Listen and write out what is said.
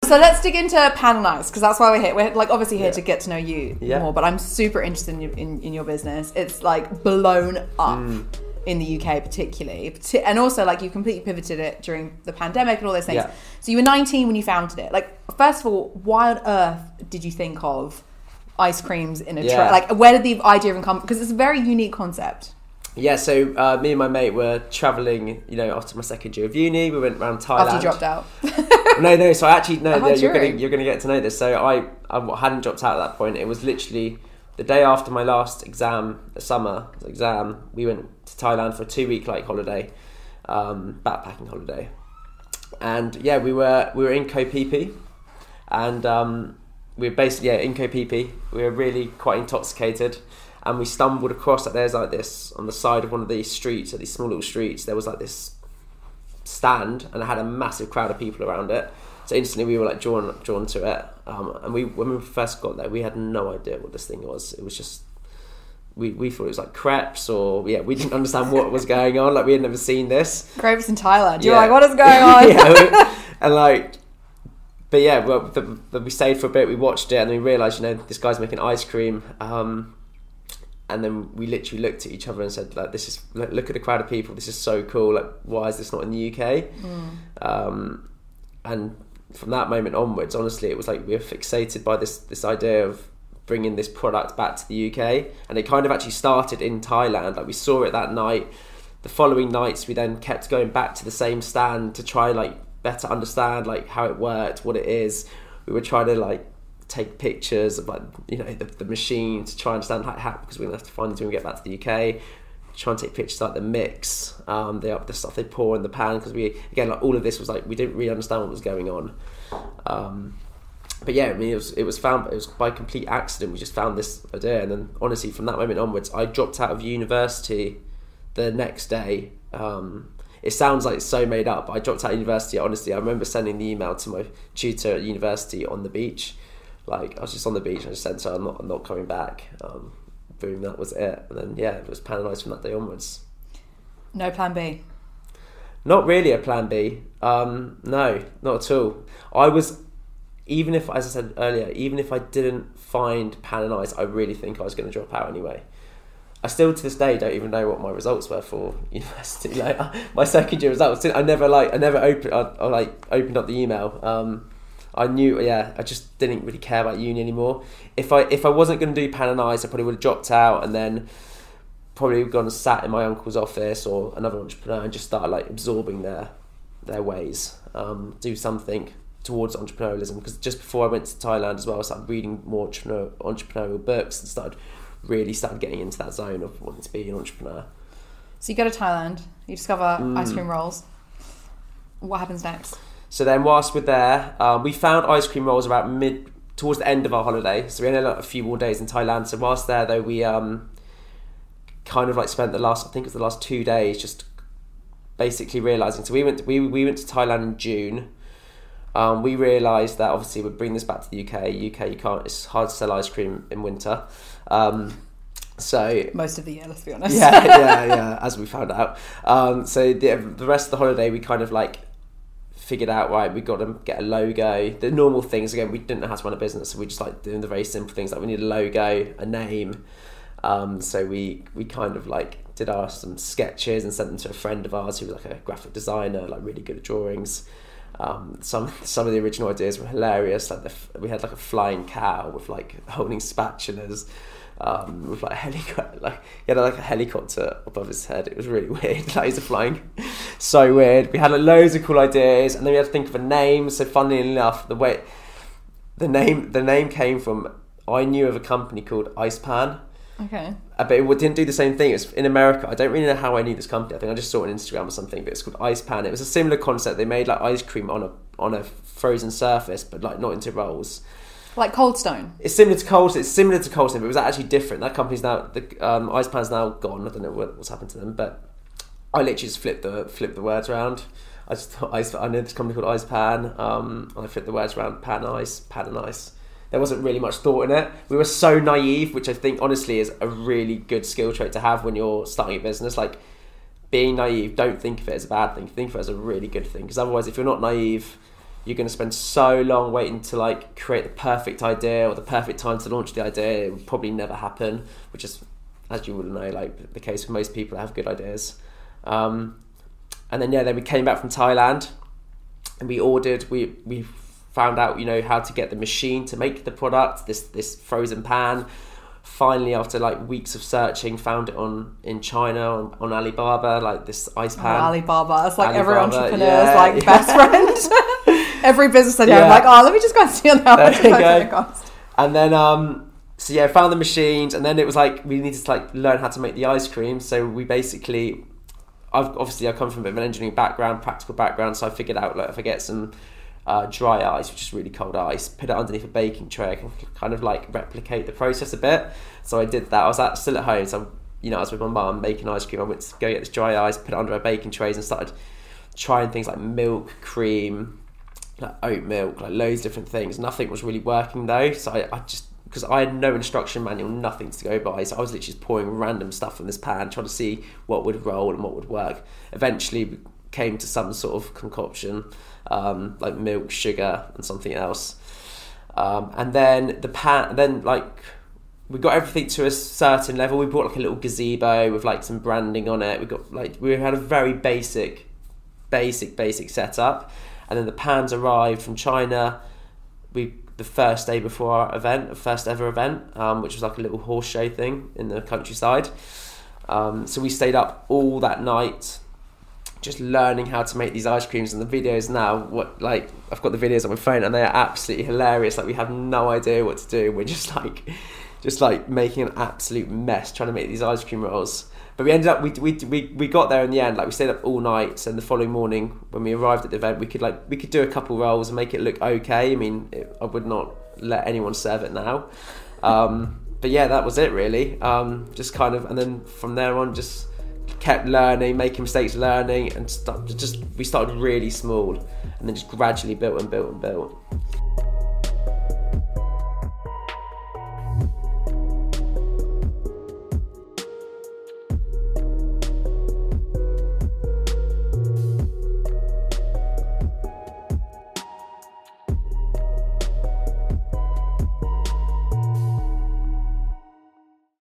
So let's dig into Pan and Ice, because that's why we're here. We're like obviously here to get to know you more, but I'm super interested in your business. It's like blown up in the UK particularly, and also like you completely pivoted it during the pandemic and all those things. Yeah. So you were 19 when you founded it. Like, first of all, why on earth did you think of ice creams in a tray? Like, where did the idea even come? Because it's a very unique concept. Yeah, so me and my mate were travelling, after my second year of uni. We went around Thailand. After you dropped out. No. So I actually you're gonna get to know this. So I hadn't dropped out at that point. It was literally the day after my last exam, the summer exam. We went to Thailand for a 2-week holiday, backpacking holiday, and we were in Koh Phi Phi, and we were basically in Koh Phi Phi. We were really quite intoxicated. And we stumbled across there's like this on the side of one of these streets, these small little streets. There was like this stand, and it had a massive crowd of people around it. So instantly we were like drawn to it. And when we first got there, we had no idea what this thing was. It was just we thought it was like crepes, or we didn't understand what was going on. Like we had never seen this. Crepes in Thailand. You're like, what is going on? But we stayed for a bit. We watched it, and then we realised, this guy's making ice cream. And then we literally looked at each other and said, like, this is, look at the crowd of people. This is so cool. Like, why is this not in the UK? And from that moment onwards, honestly, it was like we were fixated by this idea of bringing this product back to the UK. And it kind of actually started in Thailand. Like, we saw it that night. The following nights, we then kept going back to the same stand to try, better understand, how it worked, what it is. We would try to, take pictures of the machine to try and understand how, because we're gonna have to find it when we get back to the UK. Try and take pictures the mix, the stuff they pour in the pan, because all of this was we didn't really understand what was going on. But yeah, I mean, it was by complete accident. We just found this idea, and then honestly, from that moment onwards, I dropped out of university the next day. It sounds like it's so made up, but I dropped out of university. Honestly, I remember sending the email to my tutor at university on the beach. I was just on the beach and I just said, so I'm not coming back. Boom, that was it. And then, it was Pan and Ice from that day onwards. No plan B? Not really a plan B. No, not at all. As I said earlier, even if I didn't find Pan and Ice, I really think I was going to drop out anyway. I still, to this day, don't even know what my results were for university. My second year results, I never opened up the email. I knew, I just didn't really care about uni anymore. If I wasn't going to do Pan and Ice, I probably would have dropped out and then probably gone and sat in my uncle's office or another entrepreneur and just started absorbing their ways. Do something towards entrepreneurialism, because just before I went to Thailand as well, I started reading more entrepreneurial books and started getting into that zone of wanting to be an entrepreneur. So you go to Thailand, you discover ice cream rolls. What happens next? So then whilst we're there, we found ice cream rolls towards the end of our holiday. So we only had a few more days in Thailand. So whilst there though, we kind of spent the last 2 days just basically realising. So we went to Thailand in June. We realised that obviously we'd bring this back to the UK. UK, you can't, it's hard to sell ice cream in winter. So most of the year, let's be honest. Yeah, as we found out. So the rest of the holiday, we kind of figured out, right, we got to get a logo, the normal things. Again, we didn't know how to run a business, so we just doing the very simple things, we need a logo, a name. So we kind of did some sketches and sent them to a friend of ours who was a graphic designer, really good at drawings. Some of the original ideas were hilarious. We had a flying cow with holding spatulas. With a helicopter, he had a helicopter above his head. It was really weird. He's flying, so weird. We had loads of cool ideas, and then we had to think of a name. So funnily enough, the name came from, I knew of a company called Ice Pan. Okay. But it didn't do the same thing. It's in America. I don't really know how I knew this company. I think I just saw it on Instagram or something. But it's called Ice Pan. It was a similar concept. They made ice cream on a frozen surface, but not into rolls. Like Cold Stone. It's similar to Cold Stone, but it was actually different. That company's now, Ice Pan's now gone. I don't know what's happened to them, but I literally just flipped the words around. I just thought I know this company called Ice Pan. I flipped the words around, Pan and Ice. There wasn't really much thought in it. We were so naive, which I think honestly is a really good skill trait to have when you're starting a business. Being naive, don't think of it as a bad thing. Think of it as a really good thing, because otherwise, if you're not naive, you're going to spend so long waiting to like create the perfect idea or the perfect time to launch the idea. It would probably never happen, which is, as you would know, like the case with most people that have good ideas. And then then we came back from Thailand and we found out, you know, how to get the machine to make the product, this frozen pan. Finally, after like weeks of searching, found it in China on Alibaba, like this ice pan. Alibaba, it's like every entrepreneur's best friend. Every business idea, I'm like, let me just go and see how much it costs. And then, found the machines, and then it was like we needed to like learn how to make the ice cream. So we basically, I come from a bit of an engineering background, practical background, so I figured out like if I get some dry ice, which is really cold ice, put it underneath a baking tray, I can kind of like replicate the process a bit. So I did that. I was still at home, so I was with my mum making ice cream. I went to go get this dry ice, put it under our baking trays, and started trying things like milk, cream, like oat milk, like loads of different things. Nothing was really working though, so I just, because I had no instruction manual, nothing to go by, so I was literally just pouring random stuff in this pan, trying to see what would roll and what would work. Eventually we came to some sort of concoction, like milk, sugar, and something else. And then the pan, then like we got everything to a certain level. We bought like a little gazebo with like some branding on it. We had a very basic setup. And then the pans arrived from China. The first day before our event, first ever event, which was like a little horse show thing in the countryside. So we stayed up all that night, just learning how to make these ice creams. And the videos now, I've got the videos on my phone, and they are absolutely hilarious. Like we have no idea what to do. We're just like making an absolute mess trying to make these ice cream rolls. But we ended up, we got there in the end. Like we stayed up all night, and the following morning when we arrived at the event, we could do a couple rolls and make it look okay. I mean, I would not let anyone serve it now. But yeah, that was it really. Just kind of, and then from there on, just kept learning, making mistakes, learning, and we started really small, and then just gradually built and built and built.